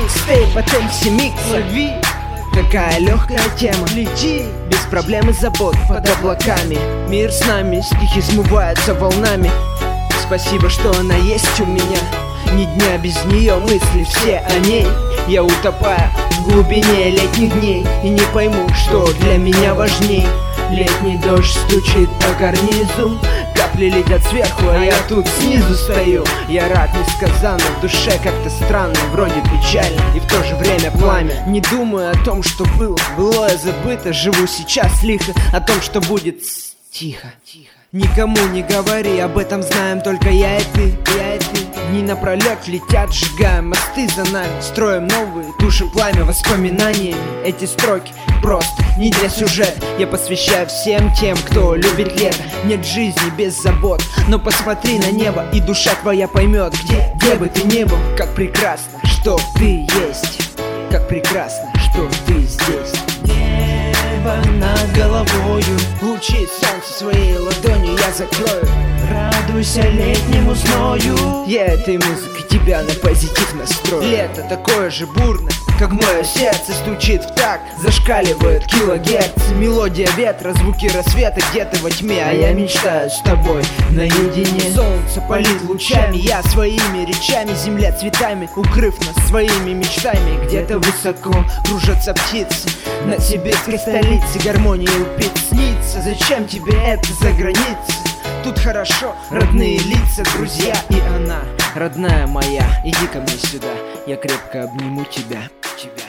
микстейп от MC Mix. Лови, какая легкая тема. Лети, без проблем и забот под облаками. Мир с нами, стихи смываются волнами. Спасибо, что она есть у меня. Ни дня без нее, мысли все о ней. Я утопаю в глубине летних дней и не пойму, что для меня важней. Летний дождь стучит по карнизу, капли летят сверху, а я тут снизу стою. Я рад несказанно, в душе как-то странно, вроде печально и в то же время пламя. Не думаю о том, что было, былое забыто. Живу сейчас лихо, о том, что будет тихо. Никому не говори, об этом знаем только я и ты. Дни напролет летят, сжигаем мосты за нами. Строим новые, тушим пламя воспоминаниями. Эти строки просто не для сюжета. Я посвящаю всем тем, кто любит лето. Нет жизни без забот, но посмотри на небо, и душа твоя поймет, где бы ты ни был. Как прекрасно, что ты есть. Как прекрасно, что ты здесь. Небо над головою, лучи солнца своей ладонью я закрою. Радуйся летнему зною, я этой музыкой тебя на позитив настрою. Лето такое же бурное, как мое сердце стучит в такт, зашкаливает килогерцы. Мелодия ветра, звуки рассвета где-то во тьме, а я мечтаю с тобой наедине. Солнце палит лучами, я своими речами, земля цветами, укрыв нас своими мечтами. Где-то высоко кружатся птицы, над сибирской столицей гармония упит снится. Зачем тебе это за границей? Тут хорошо, родные лица, друзья и она, родная моя. Иди ко мне сюда, я крепко обниму тебя.